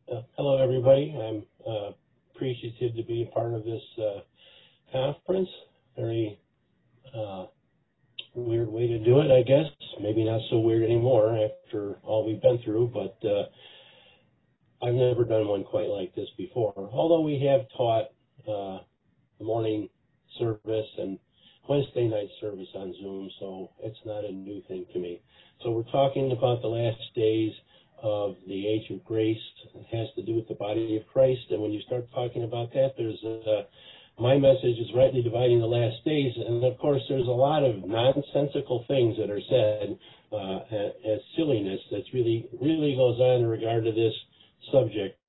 Hello, everybody. I'm appreciative to be a part of this conference. Very weird way to do it, I guess. Maybe not so weird anymore after all we've been through, but I've never done one quite like this before. Although we have taught the morning service and Wednesday night service on Zoom, so it's not a new thing to me. So we're talking about the last days of the age of grace. It has to do with the body of Christ, and when you start talking about that, there's my message is rightly dividing the last days, and of course there's a lot of nonsensical things that are said as silliness that really goes on in regard to this subject.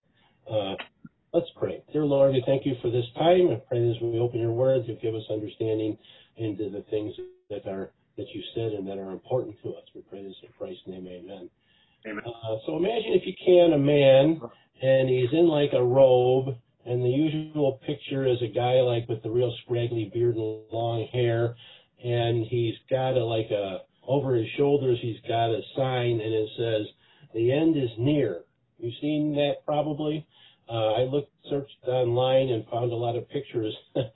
Let's pray. Dear Lord, we thank you for this time. I pray as we open your word, you give us understanding into the things that you said and that are important to us. We pray this in Christ's name, amen. Amen. So imagine, if you can, a man, and he's in like a robe, and the usual picture is a guy like with the real scraggly beard and long hair, and he's got over his shoulders he's got a sign, and it says, "The end is near." You've seen that probably. I searched online and found a lot of pictures,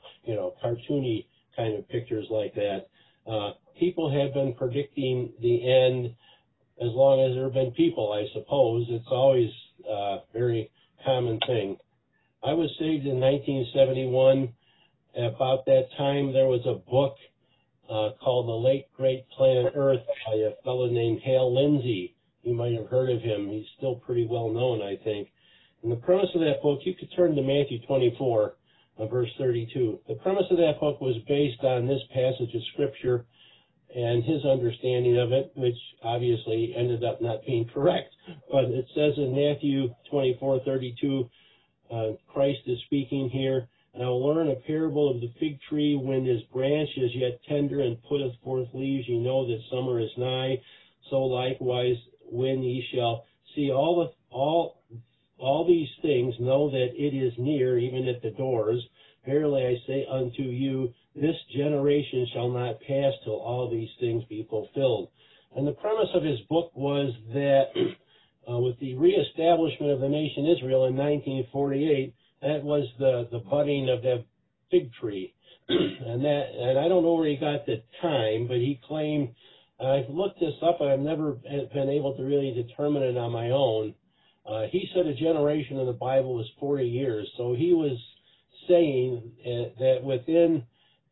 cartoony kind of pictures like that. People have been predicting the end as long as there have been people, I suppose. It's always a very common thing. I was saved in 1971. About that time, there was a book called The Late Great Planet Earth by a fellow named Hal Lindsey. You might have heard of him. He's still pretty well known, I think. And the premise of that book, you could turn to Matthew 24, verse 32. The premise of that book was based on this passage of Scripture and his understanding of it, which obviously ended up not being correct. But it says in Matthew 24:32, Christ is speaking here, "Now learn a parable of the fig tree. When his branch is yet tender and putteth forth leaves, you know that summer is nigh. So likewise, when ye shall see all these things, know that it is near, even at the doors. Verily I say unto you, this generation shall not pass till all these things be fulfilled." And the premise of his book was that with the reestablishment of the nation Israel in 1948, that was the budding of that fig tree. and I don't know where he got the time, but he claimed, I've looked this up, I've never been able to really determine it on my own. He said a generation in the Bible was 40 years, so he was saying that within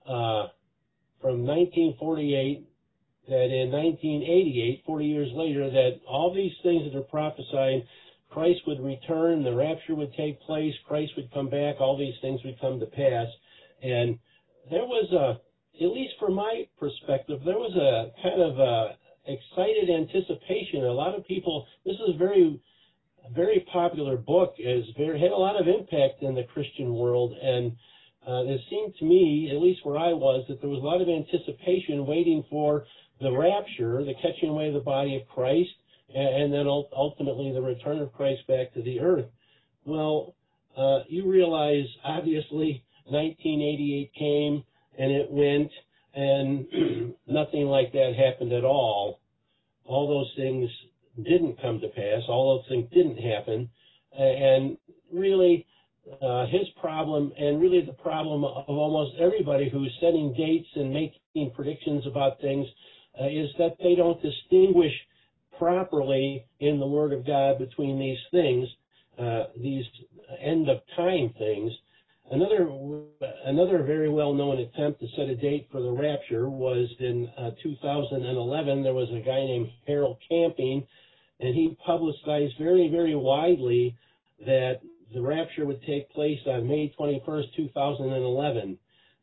from 1948, that in 1988, 40 years later, that all these things that are prophesying, Christ would return, the rapture would take place, Christ would come back, all these things would come to pass. And there was at least from my perspective, there was a kind of excited anticipation. A lot of people, this is a very popular book, had a lot of impact in the Christian world, and it seemed to me, at least where I was, that there was a lot of anticipation waiting for the rapture, the catching away of the body of Christ, and then ultimately the return of Christ back to the earth. Well, you realize, obviously, 1988 came and it went, and nothing like that happened at all. All those things didn't come to pass. All those things didn't happen. And really, his problem, and really the problem of almost everybody who's setting dates and making predictions about things, is that they don't distinguish properly in the Word of God between these things, these end-of-time things. Another very well-known attempt to set a date for the rapture was in 2011. There was a guy named Harold Camping, and he publicized very, very widely that the rapture would take place on May 21st, 2011.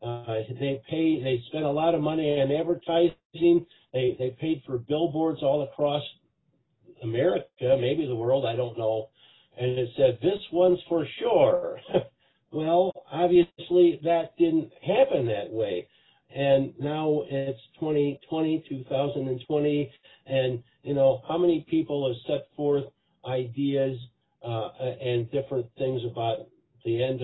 They spent a lot of money on advertising. They paid for billboards all across America, maybe the world, I don't know. And it said, "This one's for sure." Well, obviously that didn't happen that way. And now it's 2020, and how many people have set forth ideas and different things about the end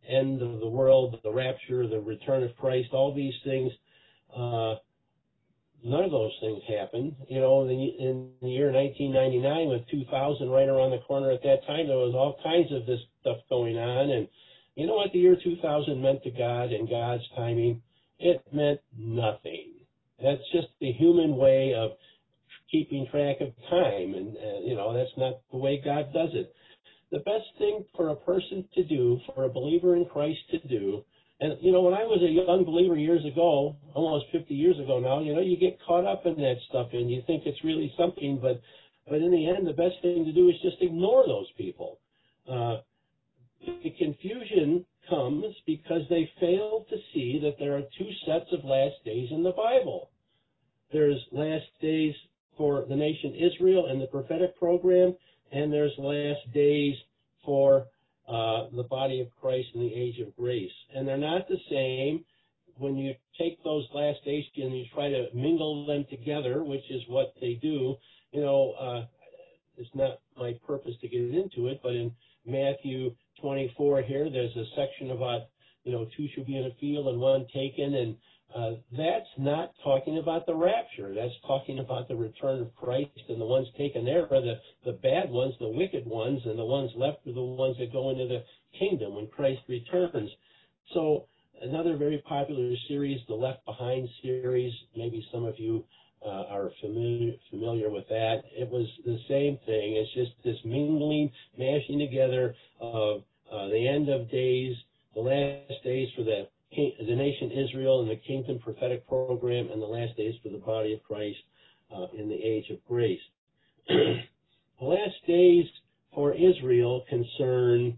of the world, the rapture, the return of Christ, all these things. none of those things happened. You know, in the year 1999, with 2000 right around the corner at that time, there was all kinds of this stuff going on. And you know what the year 2000 meant to God and God's timing? It meant nothing. That's just the human way of keeping track of time. And, you know, that's not the way God does it. The best thing for a person to do, for a believer in Christ to do, and, you know, when I was a young believer years ago, almost 50 years ago now, you know, you get caught up in that stuff and you think it's really something, but in the end, the best thing to do is just ignore those people. The confusion comes because they fail to see that there are two sets of last days in the Bible. There's last days for the nation Israel and the prophetic program, and there's last days for the body of Christ in the age of grace. And they're not the same. When you take those last days and you try to mingle them together, which is what they do, you know, it's not my purpose to get into it, but in Matthew 24 here, there's a section about, you know, two shall be in a field and one taken, and that's not talking about the rapture. That's talking about the return of Christ, and the ones taken there are the bad ones, the wicked ones, and the ones left are the ones that go into the kingdom when Christ returns. So another very popular series, the Left Behind series, maybe some of you are familiar with that. It was the same thing. It's just this mingling, mashing together of the end of days, the last days for the nation Israel and the kingdom prophetic program, and the last days for the body of Christ in the age of grace. The last days for Israel concern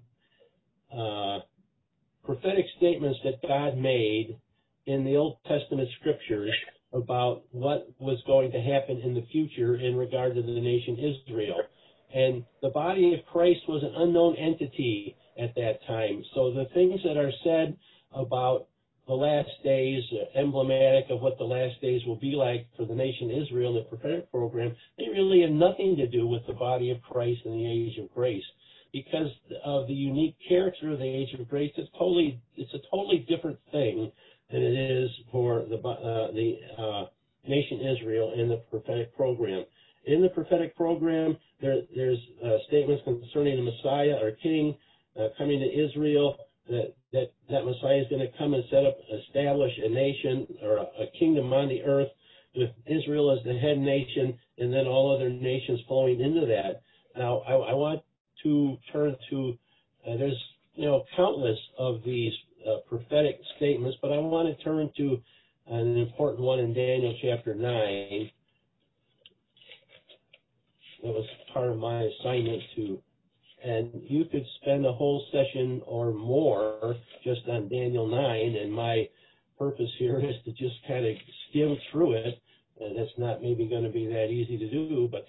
prophetic statements that God made in the Old Testament scriptures about what was going to happen in the future in regard to the nation Israel. And the body of Christ was an unknown entity at that time. So the things that are said about the last days, emblematic of what the last days will be like for the nation Israel in the prophetic program, they really have nothing to do with the body of Christ in the age of grace. Because of the unique character of the age of grace, it's a totally different thing than it is for the nation Israel in the prophetic program. In the prophetic program, there's statements concerning the Messiah or King coming to Israel, that Messiah is going to come and establish a nation or a kingdom on the earth with Israel as the head nation, and then all other nations flowing into that. Now, I want to turn to, there's, you know, countless of these prophetic statements, but I want to turn to an important one in Daniel chapter 9. That was part of my assignment to, and you could spend a whole session or more just on Daniel 9, and my purpose here is to just kind of skim through it. That's not maybe going to be that easy to do, but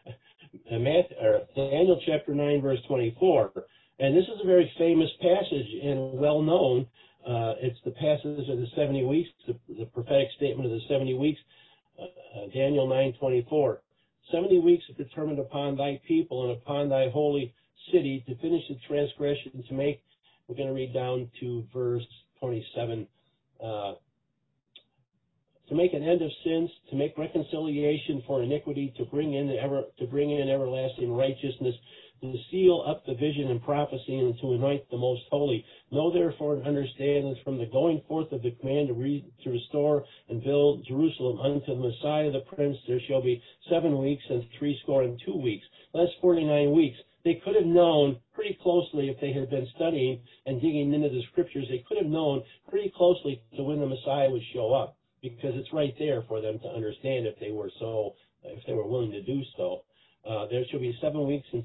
Daniel chapter 9, verse 24. And this is a very famous passage and well known. It's the passage of the 70 weeks, the prophetic statement of the 70 weeks, Daniel 9:24. 70 weeks are determined upon thy people and upon thy holy city to finish the transgression, to make, we're going to read down to verse 27, to make an end of sins, to make reconciliation for iniquity, to bring in everlasting righteousness, to seal up the vision and prophecy, and to anoint the most holy. Know therefore and understand that from the going forth of the command to restore and build Jerusalem unto the Messiah the Prince, there shall be 7 weeks and 62 weeks. That's 49 weeks. They could have known pretty closely, if they had been studying and digging into the scriptures, they could have known pretty closely to when the Messiah would show up, because it's right there for them to understand if they were willing to do so. There shall be 7 weeks and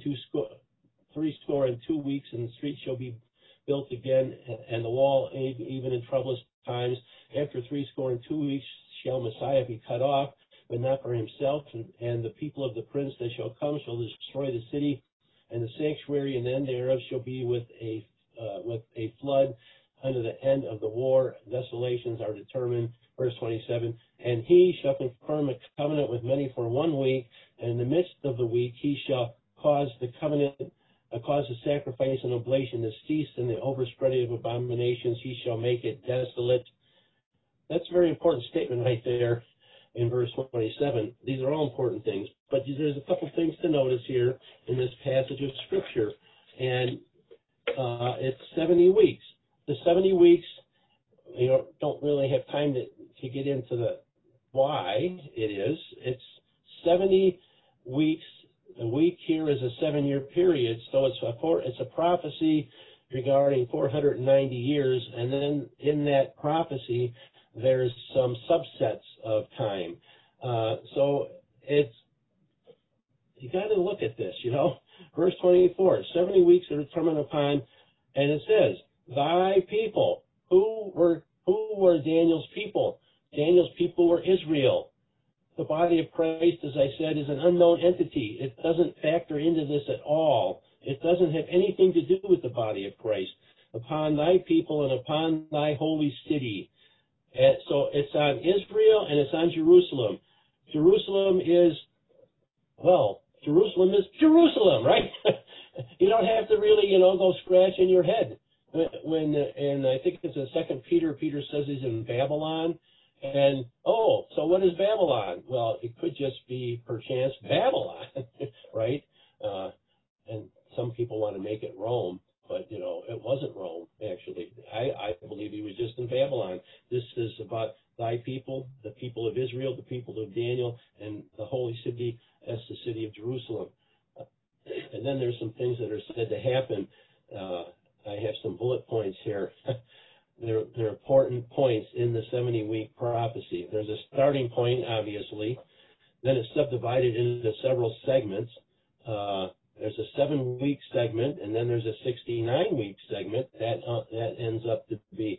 62 weeks, and the street shall be built again, and the wall even in troublous times. After 62 weeks shall Messiah be cut off, but not for himself, and the people of the prince that shall come shall destroy the city, and the sanctuary, and the end thereof shall be with a flood unto the end of the war. Desolations are determined. Verse 27, and he shall confirm a covenant with many for 1 week, and in the midst of the week he shall cause the covenant, cause the sacrifice and oblation to cease, and the overspreading of abominations he shall make it desolate. That's a very important statement right there. in verse 27. These are all important things, but there's a couple things to notice here in this passage of Scripture, and it's 70 weeks. The 70 weeks, don't really have time to get into the why it is. It's 70 weeks. A week here is a 7-year period, so it's a prophecy regarding 490 years, and then in that prophecy, there's some subsets of time. So you got to look at this, Verse 24, 70 weeks are determined upon, and it says, thy people. Who were Daniel's people? Daniel's people were Israel. The body of Christ, as I said, is an unknown entity. It doesn't factor into this at all. It doesn't have anything to do with the body of Christ. Upon thy people and upon thy holy city. And so it's on Israel and it's on Jerusalem. Jerusalem is Jerusalem, right? You don't have to really, go scratching your head. And I think it's in 2 Peter says he's in Babylon. And, so what is Babylon? Well, it could just be, perchance, Babylon, right? And some people want to make it Rome, but, it wasn't Rome, actually. I believe he was just in Babylon. This is about thy people, the people of Israel, the people of Daniel, and the holy city, that's the city of Jerusalem. And then there's some things that are said to happen. I have some bullet points here. They're important points in the 70-week prophecy. There's a starting point, obviously. Then it's subdivided into several segments. There's a 7-week segment, and then there's a 69-week segment. That ends up to be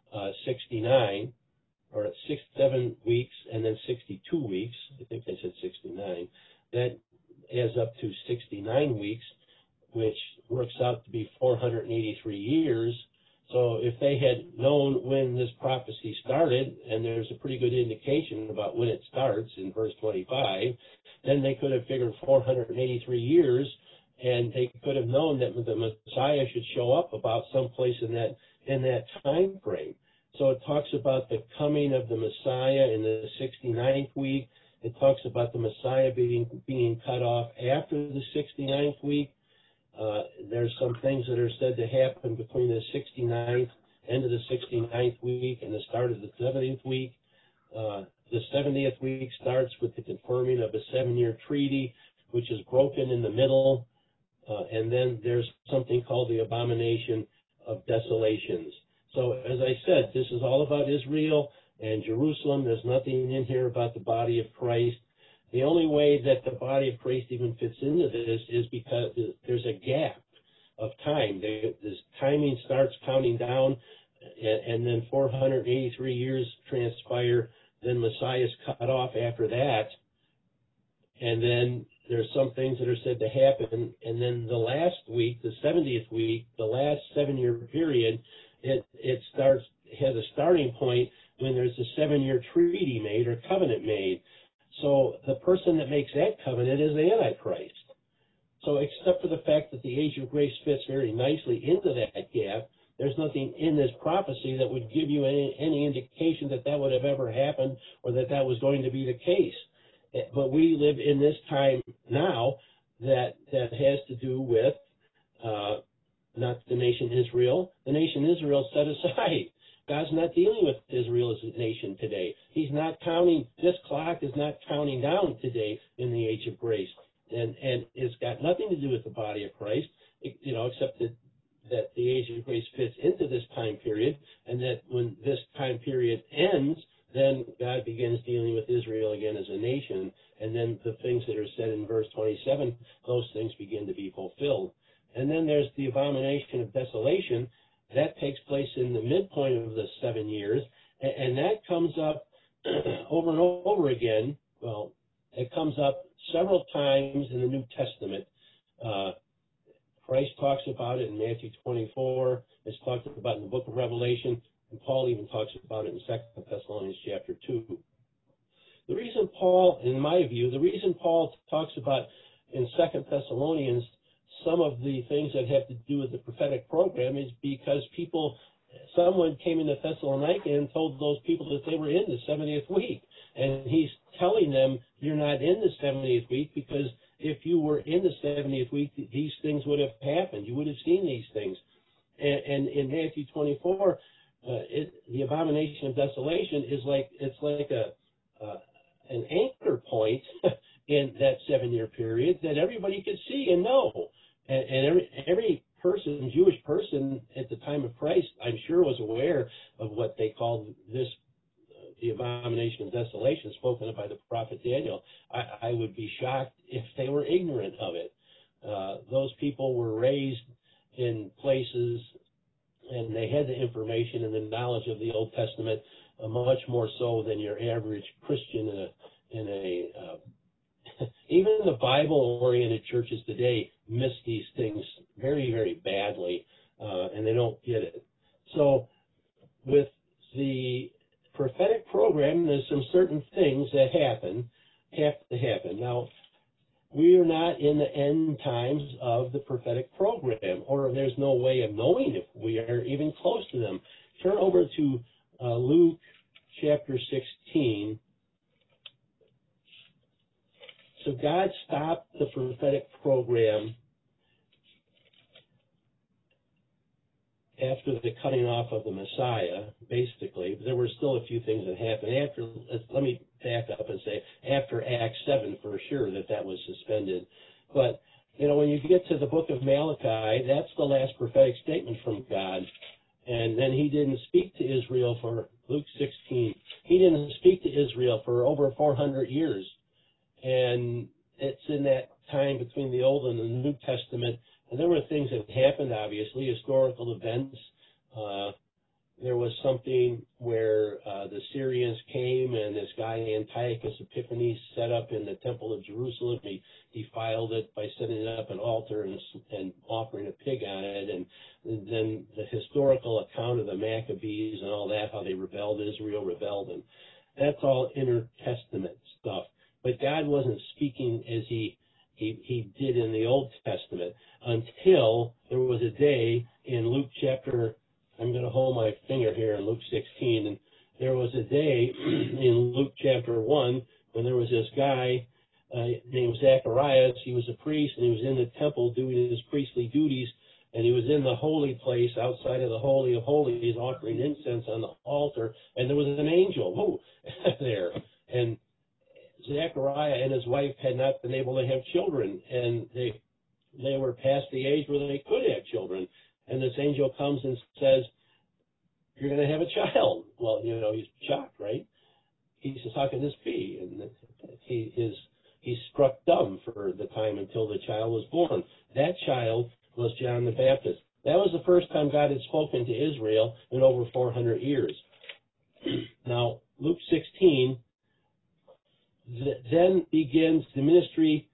69, or 7 weeks, and then 62 weeks. I think I said 69. That adds up to 69 weeks, which works out to be 483 years. So if they had known when this prophecy started, and there's a pretty good indication about when it starts in verse 25, then they could have figured 483 years, and they could have known that the Messiah should show up about someplace in that time frame. So it talks about the coming of the Messiah in the 69th week. It talks about the Messiah being cut off after the 69th week. There's some things that are said to happen between the 69th, end of the 69th week, and the start of the 70th week. The 70th week starts with the confirming of a 7-year treaty, which is broken in the middle. And then there's something called the abomination of desolations. So as I said, this is all about Israel and Jerusalem. There's nothing in here about the body of Christ. The only way that the body of Christ even fits into this is because there's a gap of time. This timing starts counting down, and then 483 years transpire. Then Messiah is cut off after that. And then there's some things that are said to happen. And then the last week, the 70th week, the last 7-year period, it has a starting point when there's a 7-year treaty made or covenant made. So the person that makes that covenant is the Antichrist. So except for the fact that the age of grace fits very nicely into that gap, there's nothing in this prophecy that would give you any indication that would have ever happened or that was going to be the case. But we live in this time now that has to do with not the nation Israel. The nation Israel set aside. God's not dealing with Israel as a nation today. He's not counting, this clock is not counting down today in the age of grace. And it's got nothing to do with the body of Christ, except that the age of grace fits into this time period, and that when this time period ends, then God begins dealing with Israel again as a nation, and then the things that are said in verse 27, those things begin to be fulfilled. And then there's the abomination of desolation. That takes place in the midpoint of the 7 years, and that comes up over and over again. Well, it comes up several times in the New Testament. Christ talks about it in Matthew 24. It's talked about in the book of Revelation, and Paul even talks about it in 2 Thessalonians chapter 2. The reason Paul talks about in 2 Thessalonians some of the things that have to do with the prophetic program is because people someone came into Thessalonica and told those people that they were in the 70th week. And he's telling them, you're not in the 70th week, because if you were in the 70th week, these things would have happened. You would have seen these things. And in Matthew 24, the abomination of desolation is like, it's like an anchor point in that 7-year period that everybody could see and know. And every person, Jewish person at the time of Christ, I'm sure was aware of what they called this, the abomination of desolation spoken of by the prophet Daniel. I would be shocked if they were ignorant of it. Those people were raised in places, and they had the information and the knowledge of the Old Testament much more so than your average Christian in a even the Bible-oriented churches today miss these things very, very badly, and they don't get it. So with the prophetic program, there's some certain things that have to happen. Now, we are not in the end times of the prophetic program, or there's no way of knowing if we are even close to them. Turn over to Luke chapter 16. So God stopped the prophetic program after the cutting off of the Messiah, basically. There were still a few things that happened. Let me back up and say, after Acts 7, for sure, that was suspended. But, when you get to the book of Malachi, that's the last prophetic statement from God. And then he didn't speak to Israel for, Luke 16, he didn't speak to Israel for over 400 years. And it's in that time between the Old and the New Testament. And there were things that happened, obviously, historical events. There was something where the Syrians came, and this guy Antiochus Epiphanes set up in the Temple of Jerusalem. He defiled it by setting up an altar and offering a pig on it. And then the historical account of the Maccabees and all that, how they rebelled, Israel rebelled. And that's all intertestament stuff. But God wasn't speaking as he did in the Old Testament until there was a day in Luke chapter, I'm going to hold my finger here in Luke 16, and there was a day in Luke chapter 1 when there was this guy named Zacharias. He was a priest, and he was in the temple doing his priestly duties, and he was in the holy place outside of the Holy of Holies offering incense on the altar, and there was an angel there. And Zechariah and his wife had not been able to have children, and they were past the age where they could have children. And this angel comes and says, you're going to have a child. Well, he's shocked, right? He says, how can this be? And he's struck dumb for the time until the child was born. That child was John the Baptist. That was the first time God had spoken to Israel in over 400 years. Now, Luke 16 then begins the ministry.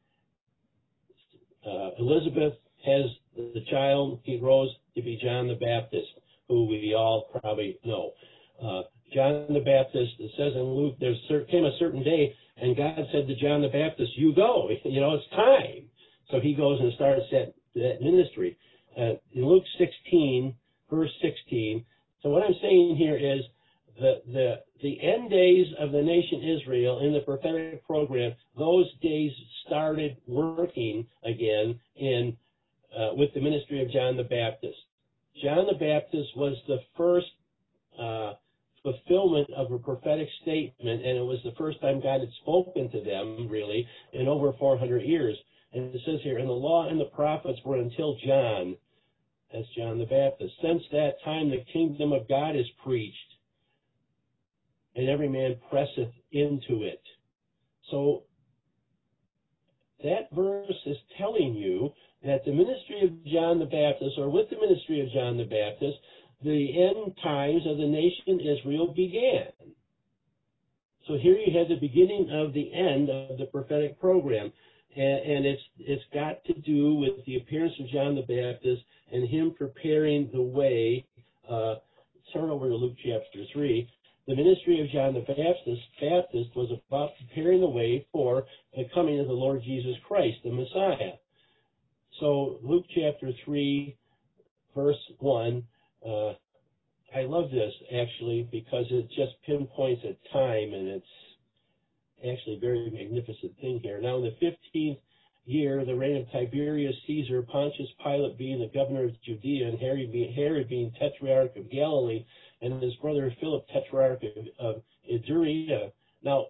Elizabeth has the child. He grows to be John the Baptist, who we all probably know. John the Baptist, it says in Luke, there came a certain day, and God said to John the Baptist, you go. It's time. So he goes and starts that ministry. In Luke 16, verse 16, so what I'm saying here is the end days of the nation Israel in the prophetic program, those days started working again with the ministry of John the Baptist. John the Baptist was the first fulfillment of a prophetic statement, and it was the first time God had spoken to them, really, in over 400 years. And it says here, and the law and the prophets were until John. That's John the Baptist. Since that time, the kingdom of God is preached, and every man presseth into it. So that verse is telling you that the ministry of John the Baptist, or with the ministry of John the Baptist, the end times of the nation Israel began. So here you have the beginning of the end of the prophetic program. And it's got to do with the appearance of John the Baptist and him preparing the way. Turn over to Luke chapter 3. The ministry of John the Baptist was about preparing the way for the coming of the Lord Jesus Christ, the Messiah. So Luke chapter 3, verse 1, I love this actually because it just pinpoints a time, and it's actually a very magnificent thing here. Now, in the 15th year, the reign of Tiberius Caesar, Pontius Pilate being the governor of Judea, and Herod being tetrarch of Galilee, and his brother Philip tetrarch of Iturea. Now,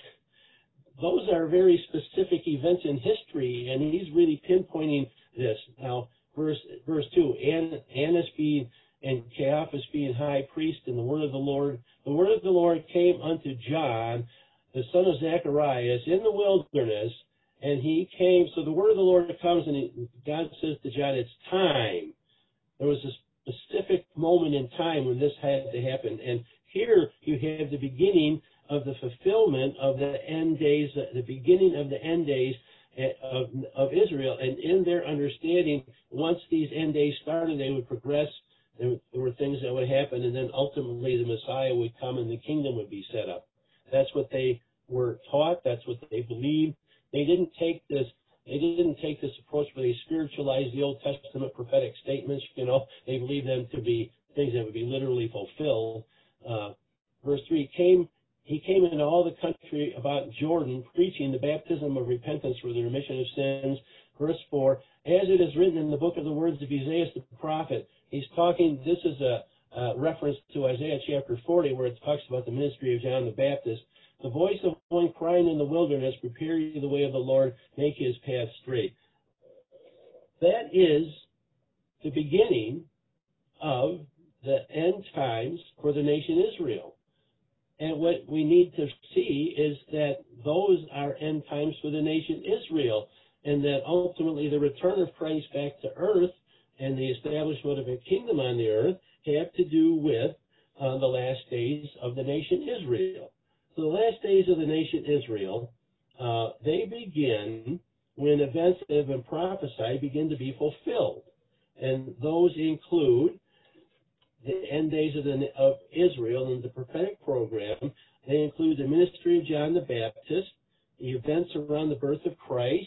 those are very specific events in history, and he's really pinpointing this. Now, verse 2, Annas being and Caiaphas being high priest, and the word of the Lord came unto John, the son of Zacharias, in the wilderness, and he came. So the word of the Lord comes, and God says to John, it's time. There was a specific moment in time when this had to happen. And here you have the beginning of the fulfillment of the end days, the beginning of the end days of Israel. And in their understanding, once these end days started, they would progress. There were things that would happen, and then ultimately the Messiah would come and the kingdom would be set up. That's what they were taught. That's what they believed. They didn't take this approach where they spiritualized the Old Testament prophetic statements. They believed them to be things that would be literally fulfilled. Verse 3, he came into all the country about Jordan, preaching the baptism of repentance for the remission of sins. Verse 4, as it is written in the book of the words of Isaiah the prophet. He's talking, this is a reference to Isaiah chapter 40, where it talks about the ministry of John the Baptist. The voice of one crying in the wilderness, prepare ye the way of the Lord, make his path straight. That is the beginning of the end times for the nation Israel. And what we need to see is that those are end times for the nation Israel, and that ultimately the return of Christ back to earth and the establishment of a kingdom on the earth have to do with the last days of the nation Israel. So the last days of the nation Israel, they begin when events that have been prophesied begin to be fulfilled. And those include the end days of Israel and the prophetic program. They include the ministry of John the Baptist, the events around the birth of Christ.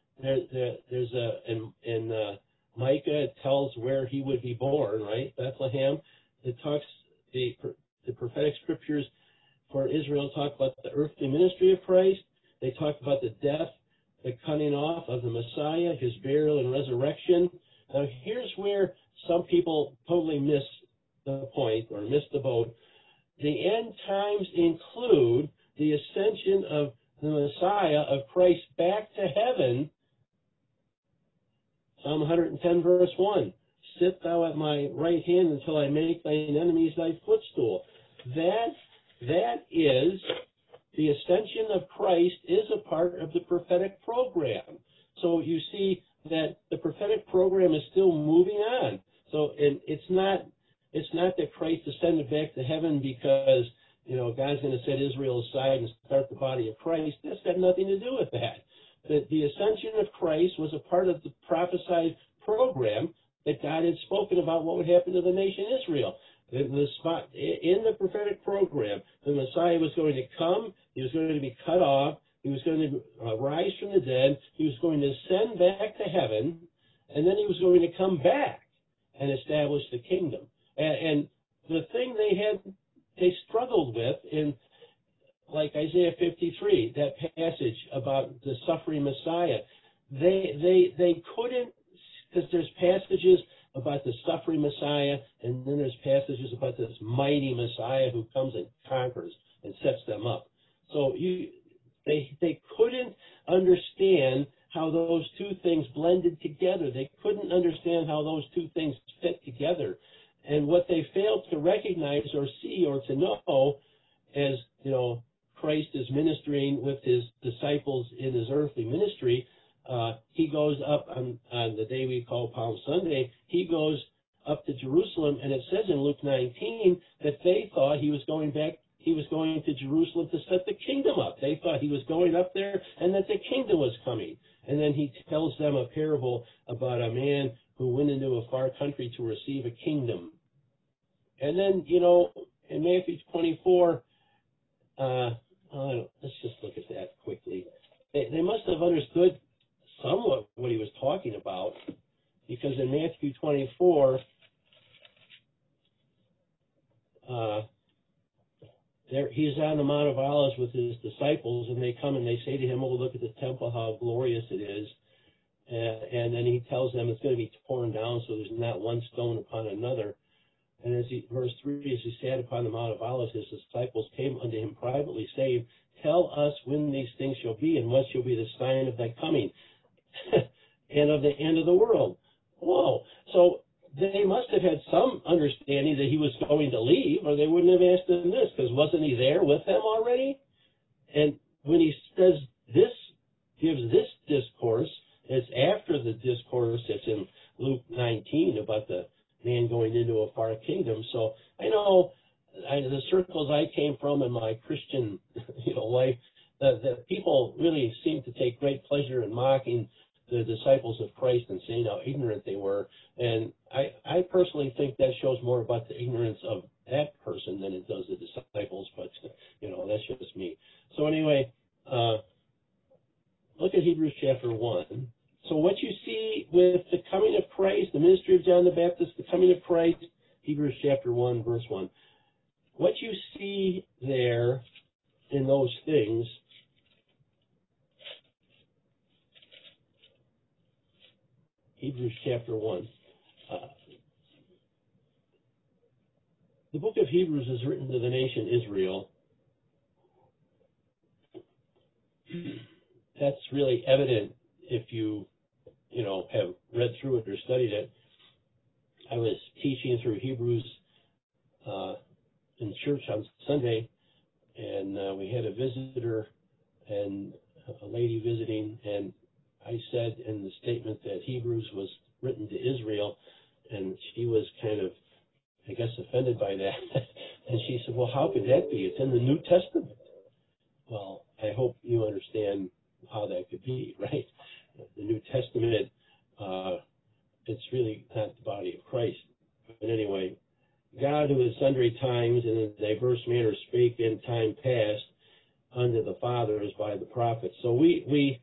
In Micah, it tells where he would be born, right? Bethlehem. It talks, the prophetic scriptures for Israel talk about the earthly ministry of Christ. They talk about the death, the cutting off of the Messiah, his burial and resurrection. Now, here's where some people totally miss the point or miss the boat. The end times include the ascension of the Messiah, of Christ, back to heaven. Psalm 110, verse 1. Sit thou at my right hand until I make thine enemies thy footstool. That is, the ascension of Christ is a part of the prophetic program. So you see that the prophetic program is still moving on. So, and it's not that Christ ascended back to heaven because, God's going to set Israel aside and start the body of Christ. That's got nothing to do with that. The ascension of Christ was a part of the prophesied program that God had spoken about what would happen to the nation Israel. In the prophetic program, the Messiah was going to come, he was going to be cut off, he was going to rise from the dead, he was going to ascend back to heaven, and then he was going to come back and establish the kingdom. And the thing they struggled with in, like Isaiah 53, that passage about the suffering Messiah, they couldn't, because there's passages about the suffering Messiah, and then there's passages about this mighty Messiah who comes and conquers and sets them up. So they couldn't understand how those two things blended together. They couldn't understand how those two things fit together. And what they failed to recognize or see or to know, as Christ is ministering with his disciples in his earthly ministry, he goes up on the day we call Palm Sunday, he goes up to Jerusalem, and it says in Luke 19 that they thought he was going to Jerusalem to set the kingdom up. They thought he was going up there and that the kingdom was coming. And then he tells them a parable about a man who went into a far country to receive a kingdom. And then, in Matthew 24, let's just look at that quickly. They must have understood somewhat what he was talking about, because in Matthew 24, he's on the Mount of Olives with his disciples, and they come and they say to him, "Oh, look at the temple, how glorious it is." And then he tells them it's going to be torn down, so there's not one stone upon another. And verse 3, as he sat upon the Mount of Olives, his disciples came unto him privately, saying, "Tell us when these things shall be, and what shall be the sign of thy coming, and of the end of the world." Whoa. So they must have had some understanding that he was going to leave, or they wouldn't have asked him this, because wasn't he there with them already? And when he says this, gives this discourse, it's after the discourse that's in Luke 19 about the man going into a far kingdom. So I know the circles I came from in my Christian life, the people really seem to take great pleasure in mocking the disciples of Christ and saying how ignorant they were. And I personally think that shows more about the ignorance of that person than it does the disciples, but, that's just me. So anyway, look at Hebrews chapter 1. So what you see with the coming of Christ, the ministry of John the Baptist, the coming of Christ, Hebrews chapter 1, verse 1. What you see there in those things Hebrews chapter 1. The book of Hebrews is written to the nation Israel. That's really evident if you have read through it or studied it. I was teaching through Hebrews in church on Sunday, and we had a visitor and a lady visiting, and I said in the statement that Hebrews was written to Israel, and she was kind of, I guess, offended by that. And she said, "Well, how could that be? It's in the New Testament." Well, I hope you understand how that could be, right? The New Testament, it's really not the body of Christ. But anyway, God, who at sundry times and in a diverse manner spake in time past unto the fathers by the prophets. So we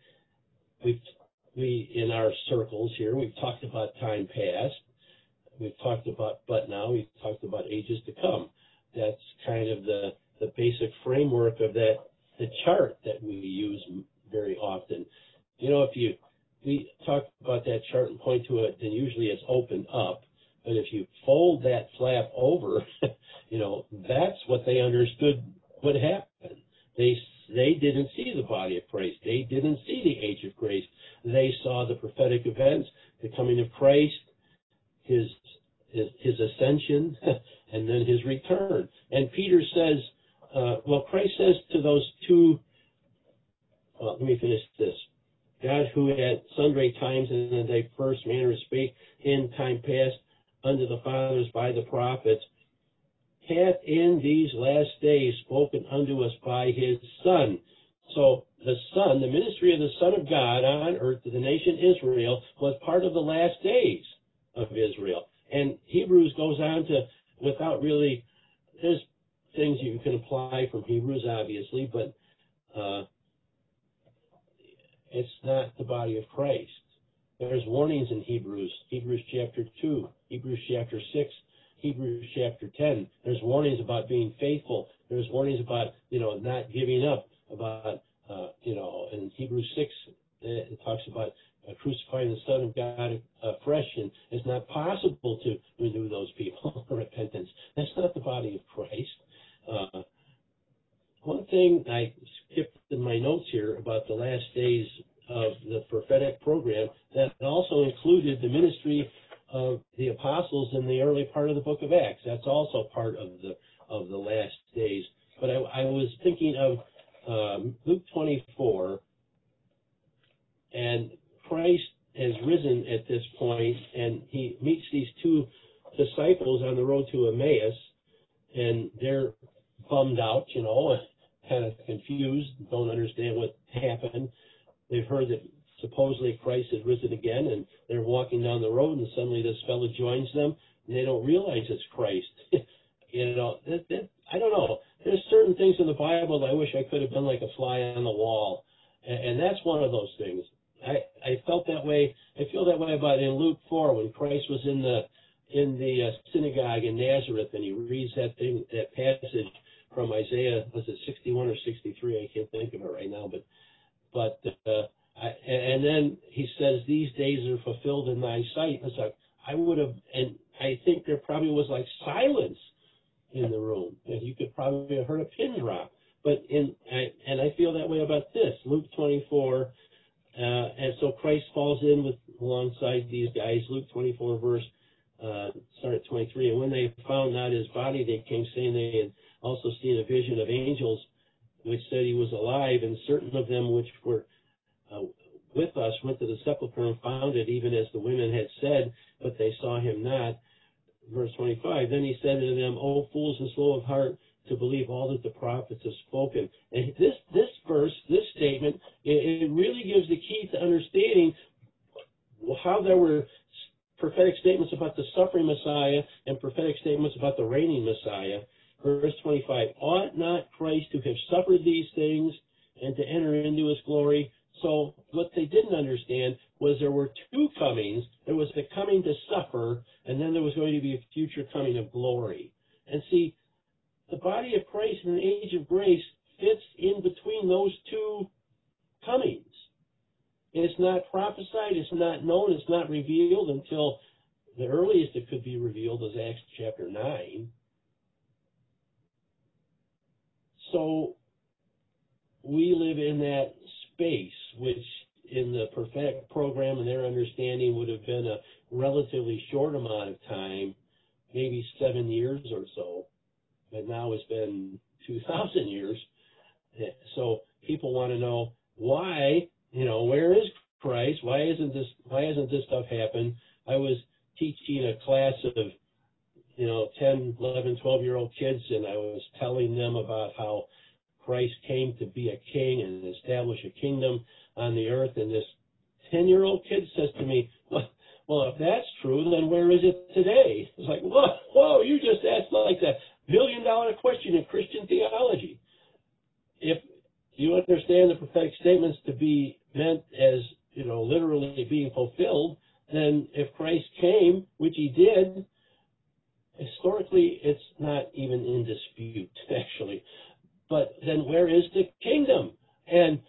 in our circles here, we've talked about time past. We've talked about but now. We've talked about ages to come. That's kind of the basic framework of the chart that we use very often. If we talk about that chart and point to it, then usually it's open up. But if you fold that flap over, that's what they understood would happen. They didn't see the body of Christ. They didn't see the age of grace. They saw the prophetic events, the coming of Christ, his ascension, and then his return. And Peter says, Christ says to those two, let me finish this. God, who at sundry times and in a diverse manner spake in time past unto the fathers by the prophets, hath in these last days spoken unto us by his Son. So the Son, the ministry of the Son of God on earth to the nation Israel, was part of the last days of Israel. And Hebrews goes on to, without really, there's things you can apply from Hebrews, obviously, but it's not the body of Christ. There's warnings in Hebrews chapter 2, Hebrews chapter 6, Hebrews chapter 10. There's warnings about being faithful. There's warnings about, not giving up, about, in Hebrews 6, it talks about crucifying the Son of God afresh, and it's not possible to renew those people for repentance. That's not the body of Christ. One thing I skipped in my notes here about the last days of the prophetic program, that also included the ministry of the apostles in the early part of the book of Acts. That's also part of the last days. But I was thinking of Luke 24, and Christ has risen at this point, and he meets these two disciples on the road to Emmaus, and they're bummed out, kind of confused, don't understand what happened. They've heard that supposedly Christ has risen again, and they're walking down the road, and suddenly this fellow joins them, and they don't realize it's Christ. I don't know. There's certain things in the Bible that I wish I could have been like a fly on the wall, and that's one of those things. I felt that way. I feel that way about in Luke 4 when Christ was in in the synagogue in Nazareth, and he reads that passage from Isaiah, was it 61 or 63? I can't think of it right now, and then he says, "These days are fulfilled in thy sight." It's like and I think there probably was like silence in the room, and you could probably have heard a pin drop. But I feel that way about this, Luke 24, and so Christ falls in alongside these guys. Luke 24 verse start at 23. And when they found not his body, they came saying they had also seen a vision of angels, which said he was alive, and certain of them which were with us went to the sepulchre and found it even as the women had said, but they saw him not. Verse 25, then he said unto them, O fools and slow of heart to believe all that the prophets have spoken. And this verse, this statement, it really gives the key to understanding how there were prophetic statements about the suffering Messiah and prophetic statements about the reigning Messiah. Verse 25, ought not Christ to have suffered these things and to enter into his glory? So what they didn't understand was there were two comings. There was the coming to suffer, and then there was going to be a future coming of glory. And see, the body of Christ in the age of grace fits in between those two comings. It's not prophesied, it's not known, it's not revealed until the earliest it could be revealed is Acts chapter 9. So we live in that space, which in the prophetic program and their understanding would have been a relatively short amount of time, maybe 7 years or so, but now it's been 2,000 years. So people want to know why, where is Christ? Why isn't this stuff happen? I was teaching a class of 10, 11, 12-year-old kids, and I was telling them about how Christ came to be a king and establish a kingdom on the earth. And this 10-year-old kid says to me, well, if that's true, then where is it today? It's like, whoa, you just asked like that billion-dollar question in Christian theology. If you understand the prophetic statements to be meant as, literally being fulfilled, then if Christ came, which he did, historically it's not even in dispute, actually. But then where is the kingdom? And,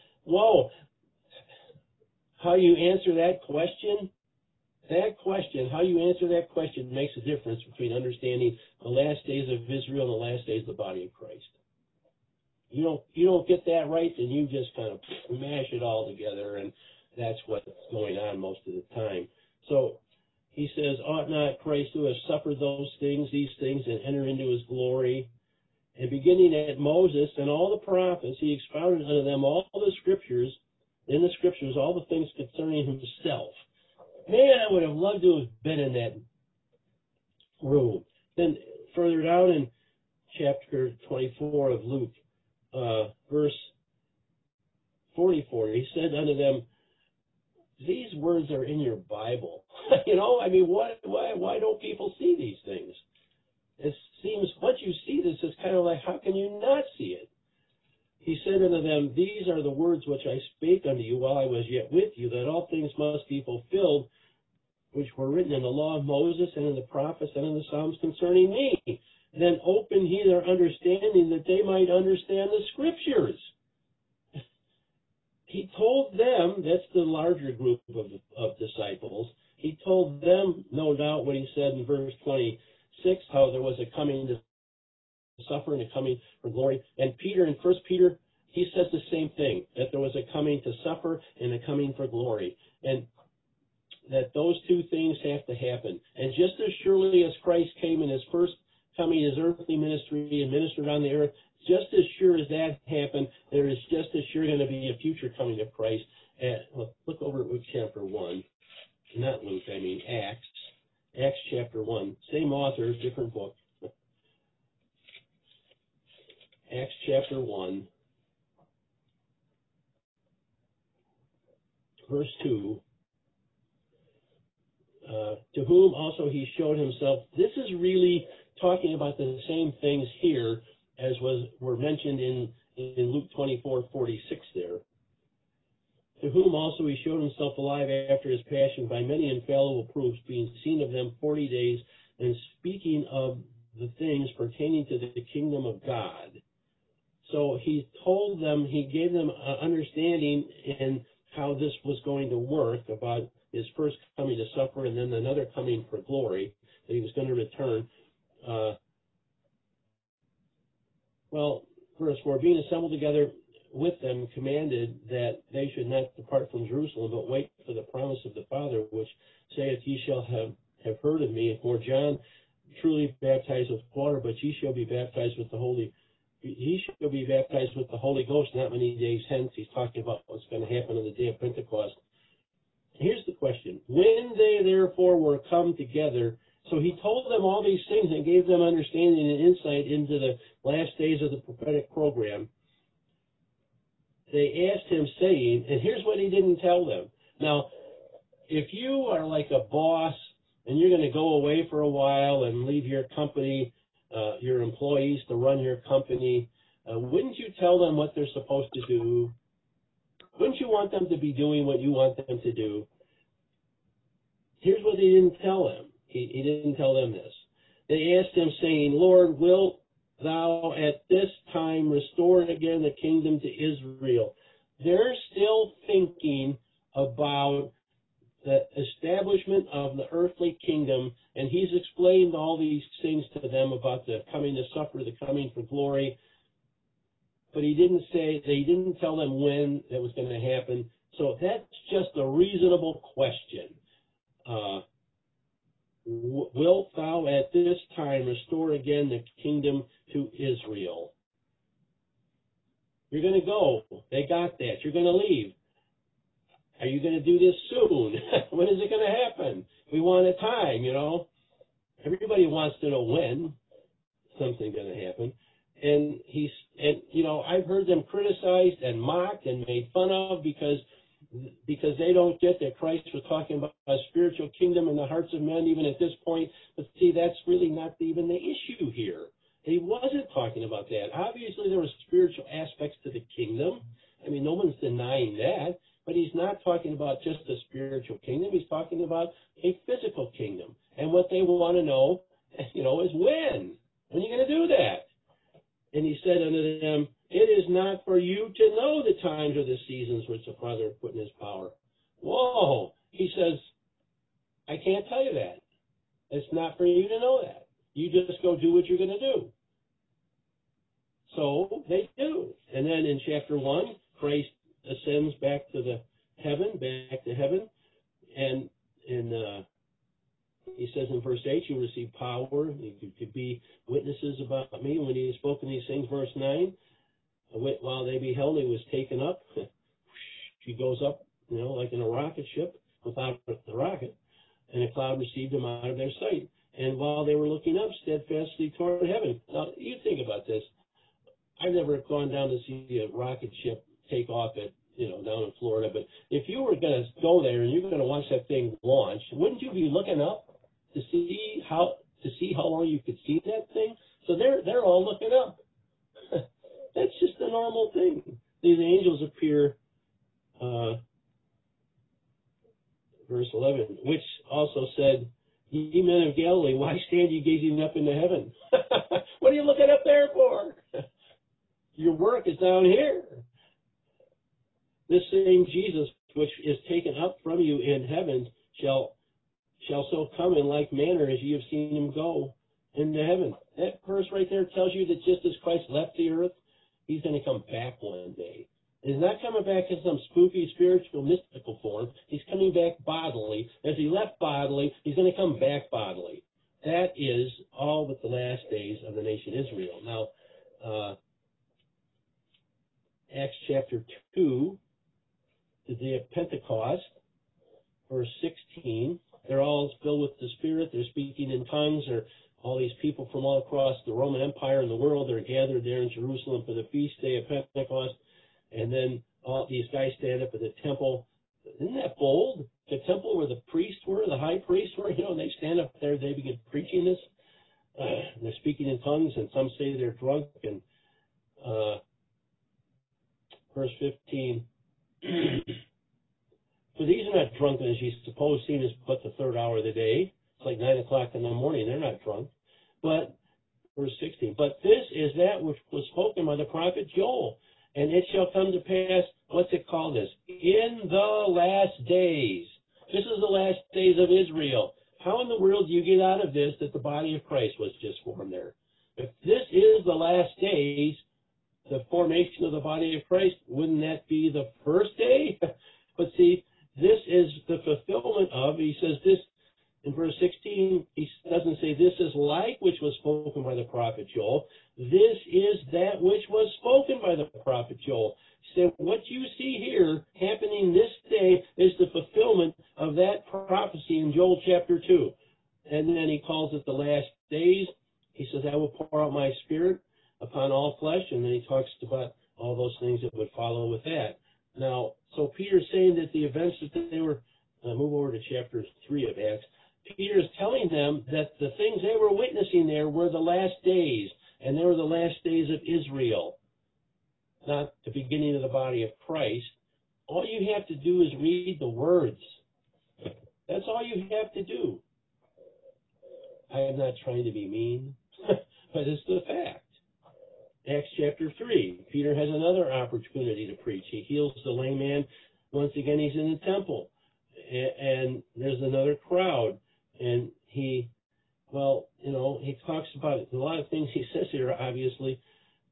how you answer that question, how you answer that question makes a difference between understanding the last days of Israel and the last days of the body of Christ. You don't get that right, then you just kind of mash it all together, and that's what's going on most of the time. So he says, ought not Christ to have suffered these things, and enter into his glory? And beginning at Moses and all the prophets, he expounded unto them all the scriptures, all the things concerning himself. Man, I would have loved to have been in that room. Then further down in chapter 24 of Luke, verse 44, he said unto them, these words are in your Bible. Why don't people see these things? It seems once you see this, it's kind of like, how can you not see it? He said unto them, these are the words which I spake unto you while I was yet with you, that all things must be fulfilled, which were written in the law of Moses and in the prophets and in the Psalms concerning me. Then opened he their understanding that they might understand the scriptures. He told them, that's the larger group of disciples, he told them, no doubt, what he said in verse 26, how there was a coming to suffer and a coming for glory. And Peter, in 1 Peter, he says the same thing, that there was a coming to suffer and a coming for glory. And that those two things have to happen. And just as surely as Christ came in his first coming, his earthly ministry, and ministered on the earth, just as sure as that happened, there is just as sure going to be a future coming of Christ. Look over at Luke chapter 1. Not Luke, I mean Acts. Acts chapter 1. Same author, different book. Acts chapter 1, verse 2. To whom also he showed himself. This is really talking about the same things here as were mentioned in Luke 24:46 there. To whom also he showed himself alive after his passion by many infallible proofs, being seen of them 40 days, and speaking of the things pertaining to the kingdom of God. So he told them, he gave them an understanding in how this was going to work, about his first coming to suffer and then another coming for glory, that he was going to return. Verse 4, being assembled together with them, commanded that they should not depart from Jerusalem, but wait for the promise of the Father, which saith, ye shall have heard of me. For John truly baptized with water, but ye shall be baptized with the Holy He shall be baptized with the Holy Ghost not many days hence. He's talking about what's going to happen on the day of Pentecost. Here's the question. When they therefore were come together, so he told them all these things and gave them understanding and insight into the last days of the prophetic program. They asked him, saying, and here's what he didn't tell them. Now, if you are like a boss and you're going to go away for a while and leave your company, your employees to run your company, wouldn't you tell them what they're supposed to do? Wouldn't you want them to be doing what you want them to do? Here's what he didn't tell them. He didn't tell them this. They asked him, saying, Lord, wilt thou at this time restore again the kingdom to Israel? They're still thinking about the establishment of the earthly kingdom, and he's explained all these things to them about the coming to suffer, the coming for glory, but he didn't tell them when that was going to happen. So that's just a reasonable question. Wilt thou at this time restore again the kingdom to Israel? You're going to go. They got that. You're going to leave. Are you going to do this soon? When is it going to happen? We want a time, Everybody wants to know when something's going to happen. And I've heard them criticized and mocked and made fun of because they don't get that Christ was talking about a spiritual kingdom in the hearts of men even at this point. But see, that's really not even the issue here. He wasn't talking about that. Obviously, there were spiritual aspects to the kingdom. I mean, no one's denying that. But he's not talking about just a spiritual kingdom. He's talking about a physical kingdom. And what they want to know, is when. When are you going to do that? And he said unto them, it is not for you to know the times or the seasons which the Father hath put in his power. Whoa. He says, I can't tell you that. It's not for you to know that. You just go do what you're going to do. So they do. And then in chapter 1, Christ ascends back to heaven, and he says in verse 8, you receive power, you could be witnesses about me. When he had spoken these things, verse 9, while they beheld, he was taken up. She goes up, like in a rocket ship without the rocket, and a cloud received him out of their sight. And while they were looking up steadfastly toward heaven. Now, you think about this. I've never gone down to see a rocket ship take off at, down in Florida, but if you were going to go there and you're going to watch that thing launch, wouldn't you be looking up to see how long you could see that thing? So they're all looking up. That's just a normal thing. These angels appear, verse 11, which also said, ye men of Galilee, why stand ye gazing up into heaven? What are you looking up there for? Your work is down here. This same Jesus, which is taken up from you in heaven, shall so come in like manner as ye have seen him go into heaven. That verse right there tells you that just as Christ left the earth, he's going to come back one day. He's not coming back in some spooky, spiritual, mystical form. He's coming back bodily. As he left bodily, he's going to come back bodily. That is all but the last days of the nation Israel. Now, Acts chapter 2, the day of Pentecost, verse 16, they're all filled with the Spirit. They're speaking in tongues. All these people from all across the Roman Empire and the world are gathered there in Jerusalem for the feast day of Pentecost. And then all these guys stand up at the temple. Isn't that bold? The temple where the priests were, the high priests were, they stand up there, they begin preaching this. They're speaking in tongues, and some say they're drunk. And verse 15, for these are not drunken as ye suppose, seeing as but the third hour of the day. It's like 9 o'clock in the morning. They're not drunk. But, verse 16, but this is that which was spoken by the prophet Joel. And it shall come to pass, what's it called this? In the last days. This is the last days of Israel. How in the world do you get out of this that the body of Christ was just formed there? If this is the last days, the formation of the body of Christ, wouldn't that be the first day? But see, this is the fulfillment of, he says this in verse 16, he doesn't say this is like which was spoken by the prophet Joel. This is that which was spoken by the prophet Joel. So what you see here happening this day is the fulfillment of that prophecy in Joel chapter 2. And then he calls it the last days. He says, I will pour out my spirit upon all flesh. And then he talks about all those things that would follow with that. Now, so Peter's saying that the events that they were, move over to chapter 3 of Acts, Peter is telling them that the things they were witnessing there were the last days, and they were the last days of Israel, not the beginning of the body of Christ. All you have to do is read the words. That's all you have to do. I am not trying to be mean, but it's the fact. Acts chapter 3, Peter has another opportunity to preach. He heals the lame man. Once again, he's in the temple, and there's another crowd, and he talks about a lot of things he says here, obviously.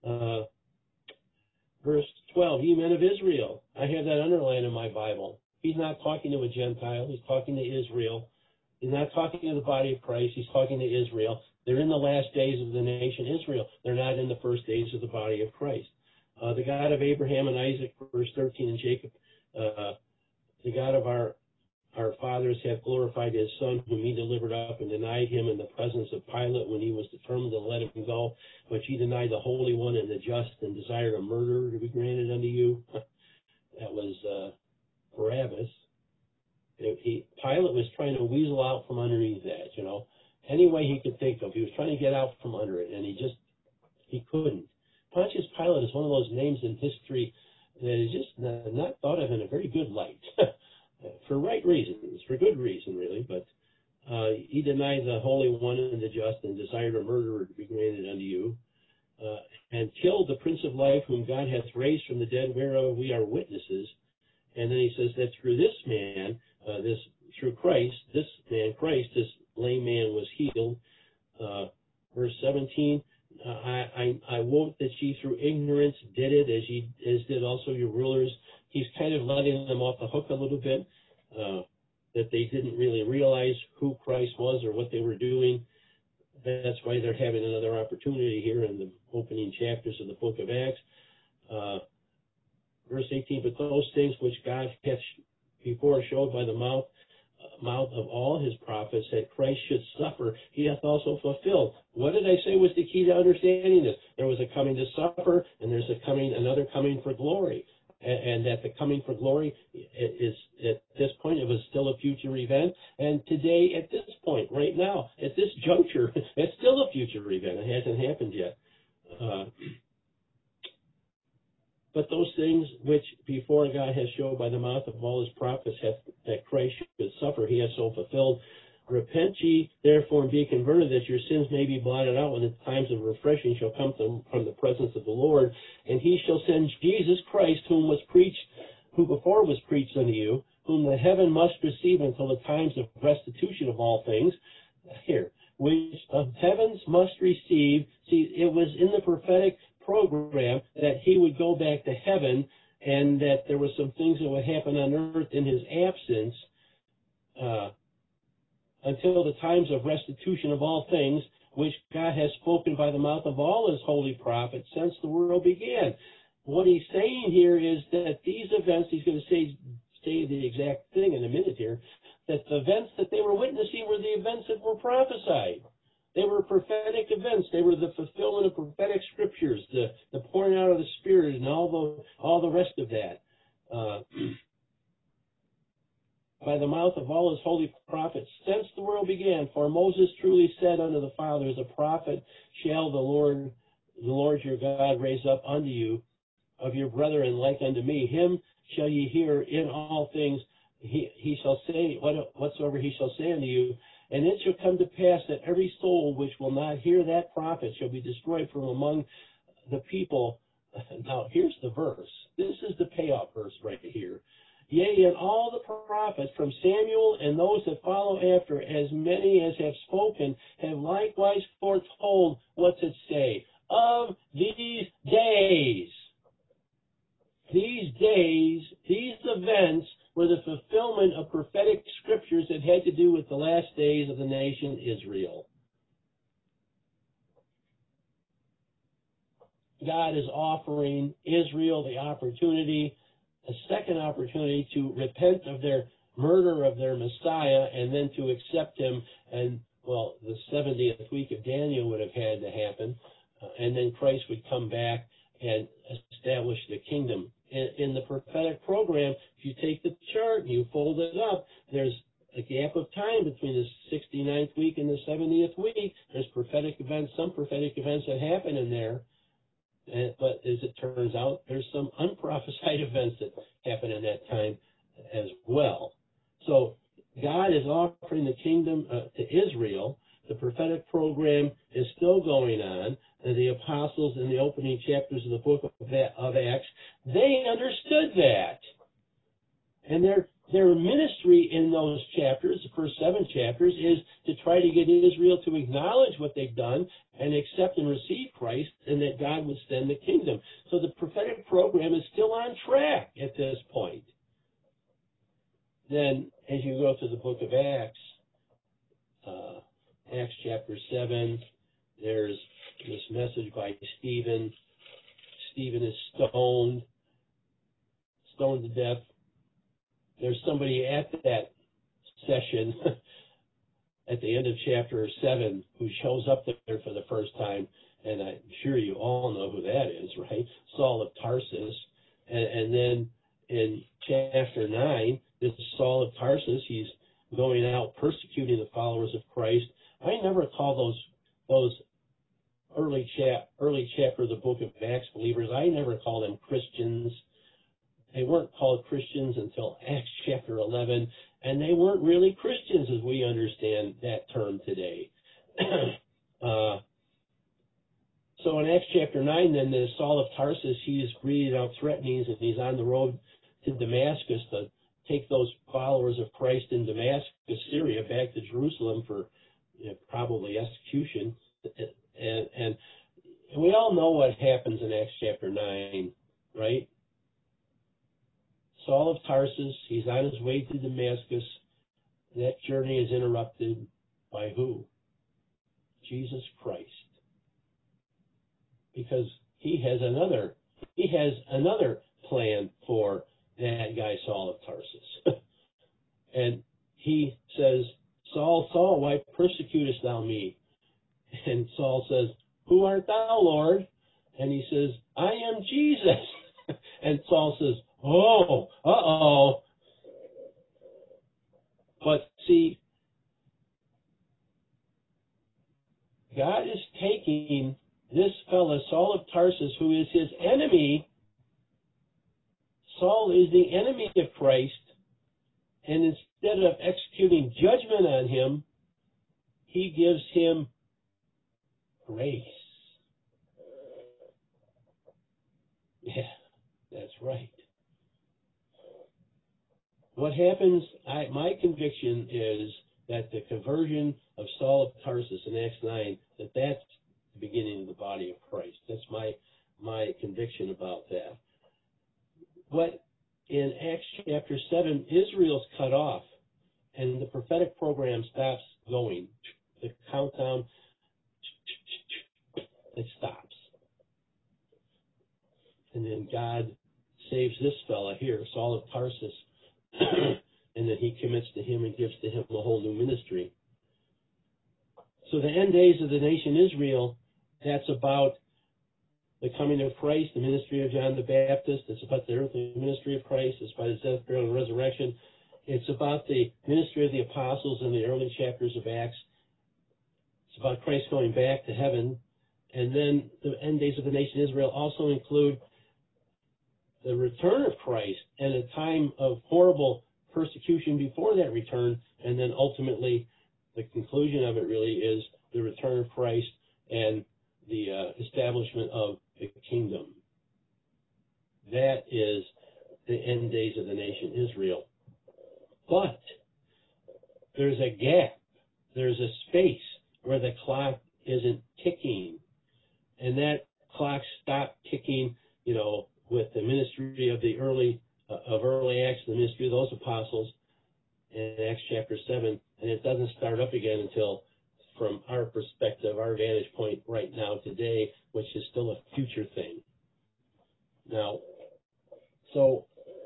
Verse 12, ye men of Israel. I have that underlined in my Bible. He's not talking to a Gentile. He's talking to Israel. He's not talking to the body of Christ. He's talking to Israel. They're in the last days of the nation Israel. They're not in the first days of the body of Christ. The God of Abraham and Isaac, verse 13, and Jacob, the God of our fathers hath glorified his Son, whom he delivered up and denied him in the presence of Pilate when he was determined to let him go. But ye denied the Holy One and the just, and desired a murderer to be granted unto you. That was Barabbas. Pilate was trying to weasel out from underneath that, any way he could think of. He was trying to get out from under it, and he couldn't. Pontius Pilate is one of those names in history that is just not thought of in a very good light. For right reasons, for good reason, really, but he denied the Holy One and the just, and desired a murderer to be granted unto you, and killed the Prince of Life, whom God hath raised from the dead, whereof we are witnesses. And then he says that through this man, through Christ, this lame man was healed. Verse 17, I wot that ye through ignorance did it, as did also your rulers. He's kind of letting them off the hook a little bit, that they didn't really realize who Christ was or what they were doing. That's why they're having another opportunity here in the opening chapters of the book of Acts. Verse 18, but those things which God hath before showed by the mouth of all his prophets that Christ should suffer, he hath also fulfilled. What did I say was the key to understanding this? There was a coming to suffer, and there's another coming for glory. And that the coming for glory is, at this point, it was still a future event. And today, at this point, right now, at this juncture, it's still a future event. It hasn't happened yet. But those things which before God has showed by the mouth of all his prophets that Christ should suffer, he has so fulfilled. Repent ye, therefore, and be converted, that your sins may be blotted out when the times of refreshing shall come from the presence of the Lord. And he shall send Jesus Christ, who before was preached unto you, whom the heaven must receive until the times of restitution of all things. Here, which the heavens must receive. See, it was in the prophetic program that he would go back to heaven, and that there were some things that would happen on earth in his absence, until the times of restitution of all things, which God has spoken by the mouth of all his holy prophets since the world began. What he's saying here is that these events, he's going to say the exact thing in a minute here, that the events that they were witnessing were the events that were prophesied. They were prophetic events. They were the fulfillment of prophetic scriptures, the pouring out of the Spirit, and all the rest of that. By the mouth of all his holy prophets since the world began. For Moses truly said unto the fathers, a prophet shall the Lord your God raise up unto you of your brethren like unto me. Him shall ye hear in all things. He shall say whatsoever he shall say unto you, And it shall come to pass that every soul which will not hear that prophet shall be destroyed from among the people. Now, here's the verse. This is the payoff verse right here. Yea, and all the prophets from Samuel and those that follow after, as many as have spoken, have likewise foretold, what's it say? Of these days. These days, these events were the fulfillment of prophetic scriptures that had to do with the last days of the nation Israel. God is offering Israel the opportunity, a second opportunity to repent of their murder of their Messiah and then to accept him. And, well, the 70th week of Daniel would have had to happen. And then Christ would come back and establish the kingdom. In the prophetic program, if you take the chart and you fold it up, there's a gap of time between the 69th week and the 70th week. There's prophetic events, some prophetic events that happen in there. But as it turns out, there's some unprophesied events that happen in that time as well. So God is offering the kingdom to Israel. The prophetic program is still going on. And the apostles in the opening chapters of the book of Acts, they understood that. And their ministry in those chapters, the first 7 chapters, is to try to get Israel to acknowledge what they've done and accept and receive Christ, and that God would send the kingdom. So the prophetic program is still on track at this point. Then, as you go to the book of Acts, Acts chapter 7, there's this message by Stephen. Stephen is stoned to death. There's somebody at that session at the end of chapter 7 who shows up there for the first time, and I'm sure you all know who that is, right? Saul of Tarsus. And then in chapter 9, this Saul of Tarsus, he's going out persecuting the followers of Christ. I never call those early chapter of the book of Acts believers, I never call them Christians. They weren't called Christians until Acts chapter 11, and they weren't really Christians as we understand that term today. So in Acts chapter 9, then, the Saul of Tarsus, he's breathing out threatenings, and he's on the road to Damascus to take those followers of Christ in Damascus, Syria, back to Jerusalem for probably execution. And we all know what happens in Acts chapter 9, right? Saul of Tarsus, he's on his way to Damascus. That journey is interrupted by who? Jesus Christ. Because he has another plan for that guy Saul of Tarsus. And he says, Saul, Saul, why persecutest thou me? And Saul says, who art thou, Lord? And he says, I am Jesus. And Saul says, oh, uh-oh. But see, God is taking this fellow, Saul of Tarsus, who is his enemy. Saul is the enemy of Christ. And instead of executing judgment on him, he gives him grace. Yeah, that's right. What happens, my conviction is that the conversion of Saul of Tarsus in Acts 9, that's the beginning of the body of Christ. That's my conviction about that. But in Acts chapter 7, Israel's cut off, and the prophetic program stops going. The countdown, it stops. And then God saves this fella here, Saul of Tarsus, and then he commits to him and gives to him a whole new ministry. So the end days of the nation Israel, that's about the coming of Christ, the ministry of John the Baptist. It's about the earthly ministry of Christ. It's about his death, burial, and resurrection. It's about the ministry of the apostles in the early chapters of Acts. It's about Christ going back to heaven. And then the end days of the nation Israel also include the return of Christ and a time of horrible persecution before that return, and then ultimately the conclusion of it really is the return of Christ and the establishment of a kingdom. That is the end days of the nation Israel. But there's a gap. There's a space where the clock isn't ticking. And that clock stopped ticking, with the ministry of the early Acts, the ministry of those apostles in Acts chapter 7. And it doesn't start up again until, from our perspective, our vantage point right now today, which is still a future thing. Now, so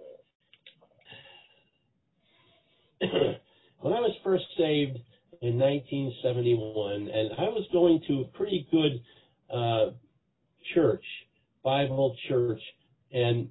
when I was first saved in 1971, and I was going to a pretty good church, Bible church, and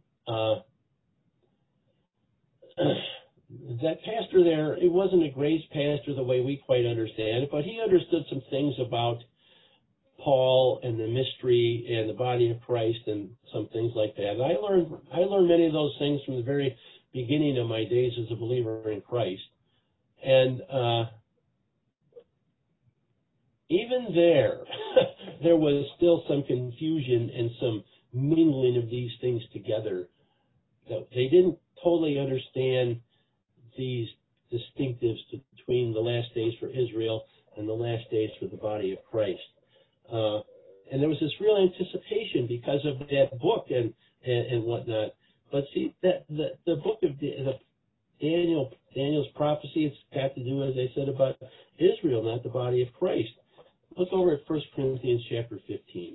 that pastor there, it wasn't a grace pastor the way we quite understand it, but he understood some things about Paul and the mystery and the body of Christ and some things like that. And I learned many of those things from the very beginning of my days as a believer in Christ. And even there was still some confusion and some mingling of these things together. That they didn't totally understand these distinctives between the last days for Israel and the last days for the body of Christ. And there was this real anticipation because of that book and whatnot. But see, that the book of Daniel's prophecy, it's got to do, as I said, about Israel, not the body of Christ. Look over at 1 Corinthians chapter 15.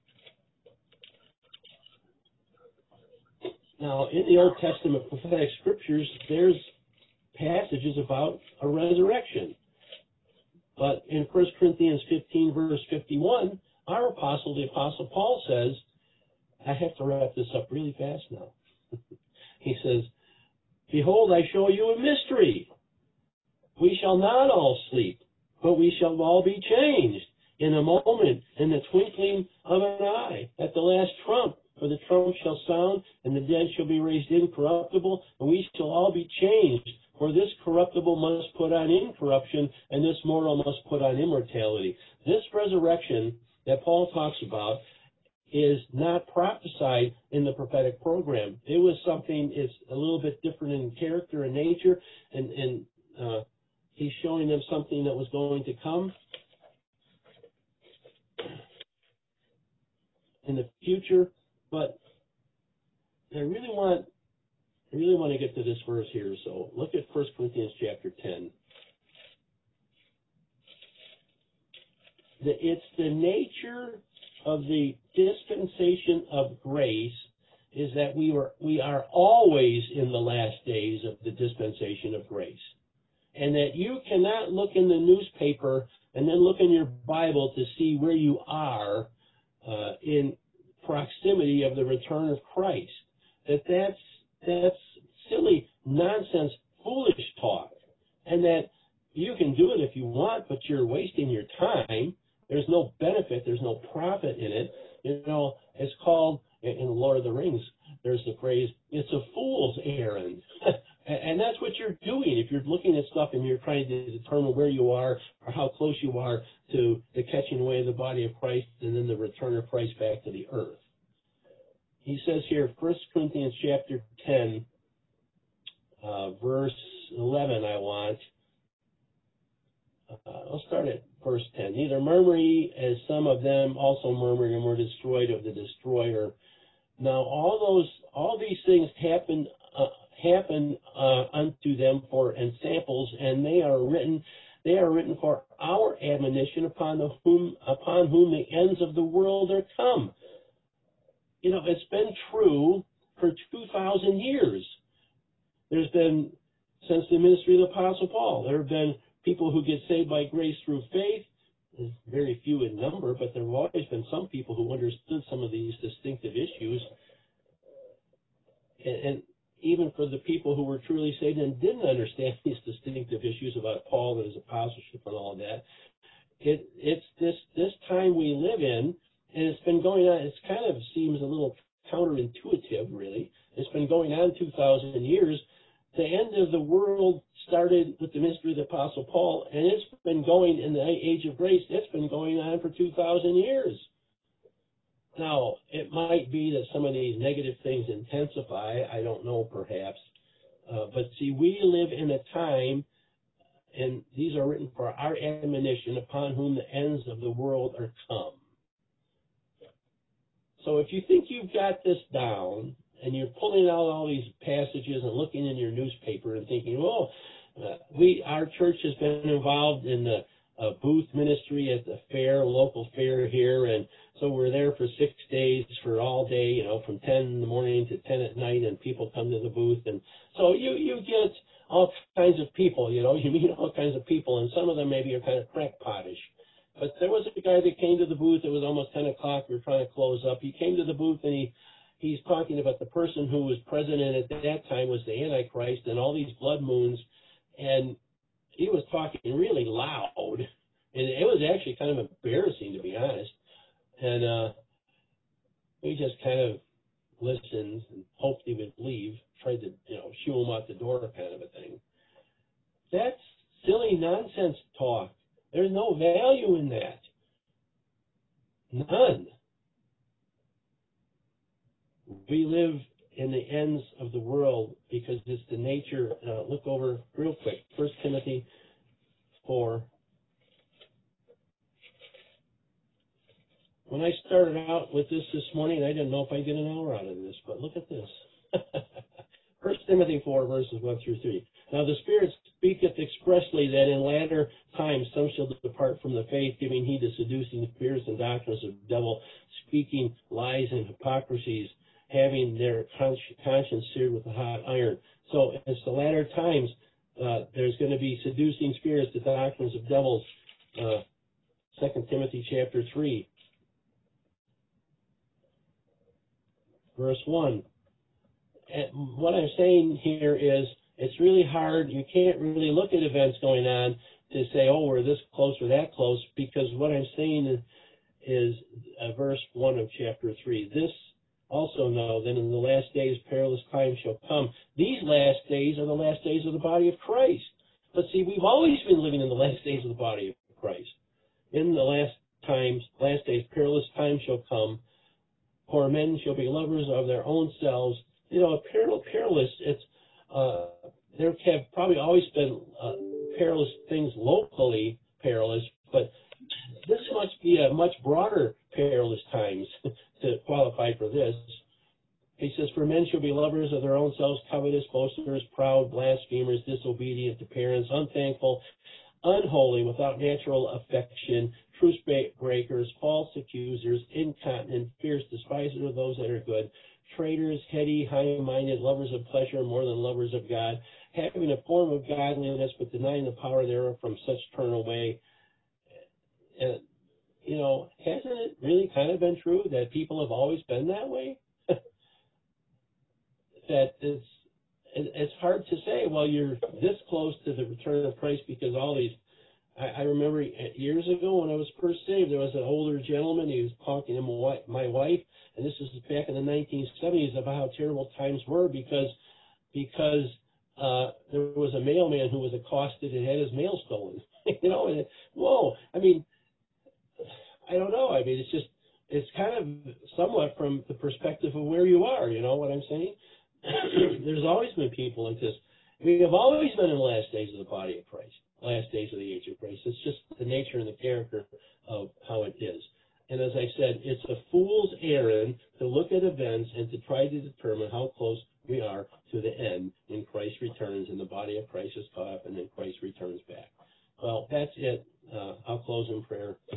Now, in the Old Testament prophetic scriptures, there's passages about a resurrection. But in 1 Corinthians 15, verse 51, our apostle, the Apostle Paul, says, I have to wrap this up really fast now. He says, behold, I show you a mystery. We shall not all sleep, but we shall all be changed in a moment, in the twinkling of an eye, at the last trump. For the trump shall sound, and the dead shall be raised incorruptible, and we shall all be changed. For this corruptible must put on incorruption, and this mortal must put on immortality. This resurrection that Paul talks about is not prophesied in the prophetic program. It was something, it's a little bit different in character and nature, and he's showing them something that was going to come in the future. But I really want to get to this verse here. So look at 1 Corinthians chapter 10. It's the nature of the dispensation of grace is that we are always in the last days of the dispensation of grace. And that you cannot look in the newspaper and then look in your Bible to see where you are in proximity of the return of Christ. That's silly, nonsense, foolish talk. And that you can do it if you want, but you're wasting your time. There's no benefit. There's no profit in it. It's called, in the Lord of the Rings, there's the phrase, it's a fool's errand. And that's what you're doing. If you're looking at stuff and you're trying to determine where you are or how close you are to the catching away of the body of Christ and then the return of Christ back to the earth. He says here, 1 Corinthians chapter 10, verse 11, I want. I'll start at verse 10. Neither murmur ye, as some of them also murmured and were destroyed of the destroyer. Now all these things happen unto them for ensamples, and they are written for our admonition upon whom the ends of the world are come. It's been true for 2,000 years. There's been, since the ministry of the Apostle Paul, there have been people who get saved by grace through faith. There's very few in number, but there have always been some people who understood some of these distinctive issues. And even for the people who were truly saved and didn't understand these distinctive issues about Paul and his apostleship and all of that, it's this time we live in, and it's been going on. It kind of seems a little counterintuitive, really. It's been going on 2,000 years, the end of the world started with the ministry of the Apostle Paul, and it's been going in the age of grace. It's been going on for 2,000 years. Now, it might be that some of these negative things intensify. I don't know, perhaps. But see, we live in a time, and these are written for our admonition, upon whom the ends of the world are come. So if you think you've got this down, and you're pulling out all these passages and looking in your newspaper and thinking, well, our church has been involved in the booth ministry at the fair, local fair here, and so we're there for 6 days for all day, you know, from 10 in the morning to 10 at night, and people come to the booth, and so you get all kinds of people, you know, you meet all kinds of people, and some of them maybe are kind of crackpotish. But there was a guy that came to the booth. It was almost 10 o'clock. We were trying to close up. He came to the booth, and he's talking about the person who was president at that time was the Antichrist and all these blood moons, and he was talking really loud, and it was actually kind of embarrassing, to be honest. And we just kind of listened and hoped he would leave, tried to, you know, shoo him out the door kind of a thing. That's silly nonsense talk. There's no value in that. None. We live in the ends of the world because it's the nature. Look over real quick, 1 Timothy 4. When I started out with this morning, I didn't know if I'd get an hour out of this, but look at this. 1 Timothy 4, verses 1 through 3. Now the Spirit speaketh expressly that in latter times some shall depart from the faith, giving heed to seducing spirits and doctrines of the devil, speaking lies and hypocrisies, having their conscience seared with a hot iron. So it's the latter times. There's going to be seducing spirits, the doctrines of devils. 2 Timothy chapter 3, verse 1. And what I'm saying here is it's really hard. You can't really look at events going on to say, oh, we're this close or that close, because what I'm saying is verse 1 of chapter 3. This also know that in the last days perilous times shall come. These last days are the last days of the body of Christ. But see, we've always been living in the last days of the body of Christ. In the last days perilous times shall come, for men shall be lovers of their own selves. You know, perilous, it's, there have probably always been perilous things locally perilous, but this must be a much broader perilous times to qualify for this. He says, for men shall be lovers of their own selves, covetous, boasters, proud, blasphemers, disobedient to parents, unthankful, unholy, without natural affection, truce breakers, false accusers, incontinent, fierce, despisers of those that are good, traitors, heady, high-minded, lovers of pleasure more than lovers of God, having a form of godliness but denying the power thereof, from such turn away. And, you know, hasn't it really kind of been true that people have always been that way? That it's hard to say, well, you're this close to the return of Christ because all these. I remember years ago when I was first saved, there was an older gentleman. He was talking to my wife, and this was back in the 1970s, about how terrible times were because there was a mailman who was accosted and had his mail stolen. You know, and whoa! I mean, I don't know. I mean, it's kind of somewhat from the perspective of where you are. You know what I'm saying? There's always been people like this. We have always been in the last days of the body of Christ, last days of the age of grace. It's just the nature and the character of how it is. And as I said, it's a fool's errand to look at events and to try to determine how close we are to the end when Christ returns and the body of Christ is caught up and then Christ returns back. Well, that's it. I'll close in prayer.